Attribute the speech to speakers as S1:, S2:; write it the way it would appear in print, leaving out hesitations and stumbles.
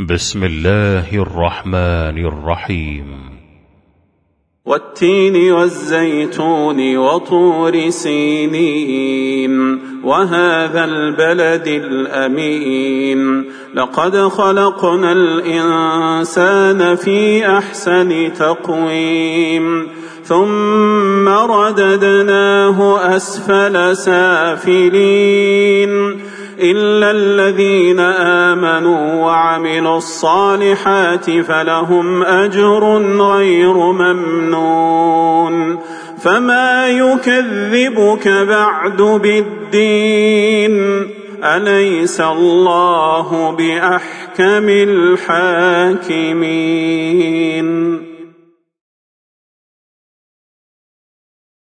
S1: بسم الله الرحمن الرحيم.
S2: والتين والزيتون وطور سينين وهذا البلد الأمين لقد خلقنا الإنسان في أحسن تقويم ثم رددناه أسفل سافلين إلا الذين آمنوا وعملوا الصالحات فلهم أجر غير ممنون فما يكذبك بعد بالدين أليس الله بأحكم الحاكمين.